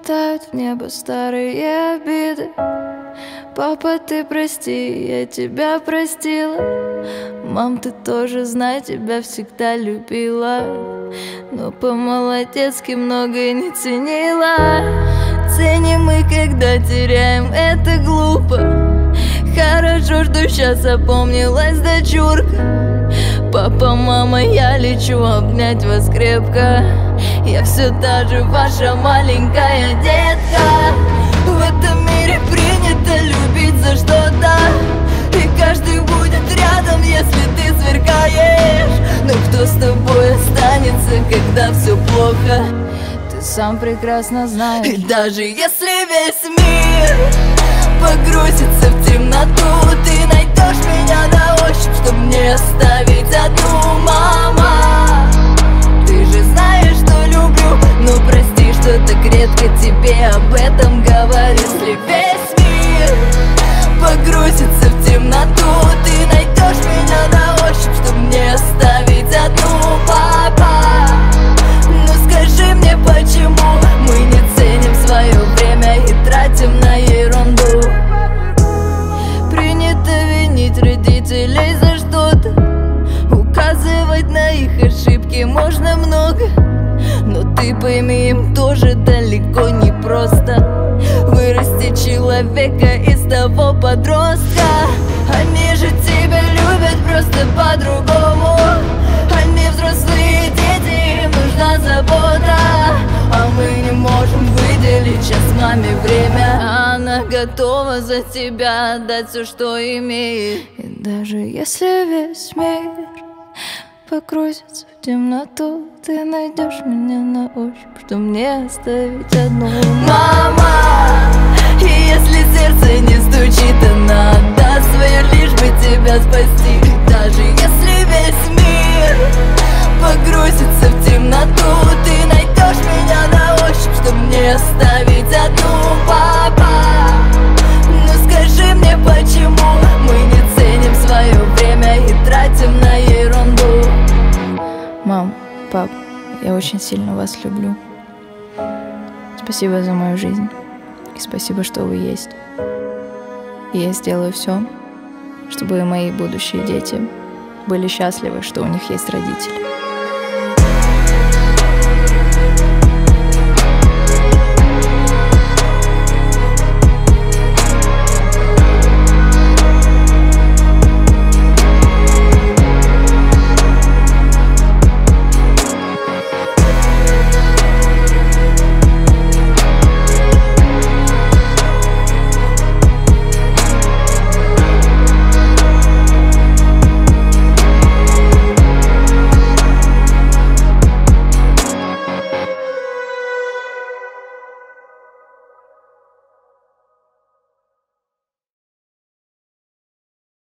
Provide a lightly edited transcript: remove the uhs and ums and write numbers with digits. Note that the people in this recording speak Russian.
Улетают в небо старые обиды. Папа, ты прости, я тебя простила. Мам, ты тоже знай, тебя всегда любила, но по-молодецки многое не ценила. Ценим мы, когда теряем, это глупо. Хорошо, что сейчас опомнилась дочурка. Папа, мама, я лечу обнять вас крепко. Я все та же ваша маленькая детка. В этом мире принято любить за что-то, и каждый будет рядом, если ты сверкаешь. Но кто с тобой останется, когда все плохо, ты сам прекрасно знаешь. И даже если весь мир погрузится в темноту, ты найдешь меня на ощупь, чтоб не оставить одну. Мама, ты же знаешь, что люблю, но прости, что так редко тебе об этом говорю. Если весь мир погрузится в темноту, ты найдешь меня на ощупь, чтоб не оставить одну. Папа, ну скажи мне, почему мы не ценим свое время и тратим на ерунду? Принято винить родителей за что-то, указывать на их ошибки можно много, но ты пойми, им тоже далеко не просто вырастить человека из того подростка. Они же тебя любят просто по-другому. Они взрослые дети, им нужна забота, а мы не можем выделить сейчас маме время. А она готова за тебя отдать все, что имеет. И даже если весь мир погрузится в темноту, ты найдешь меня на ощупь, что мне оставить одну. Мама, и если сердце не стучит, она отдаст свое, лишь бы тебя спасти. И даже если весь мир погрузится в темноту, ты найдешь меня на ощупь, что мне оставить одну. Папа, ну скажи мне, почему мы не ценим свое время и тратим на ерунду? Мам, пап, я очень сильно вас люблю. Спасибо за мою жизнь. И спасибо, что вы есть. И я сделаю все, чтобы мои будущие дети были счастливы, что у них есть родители.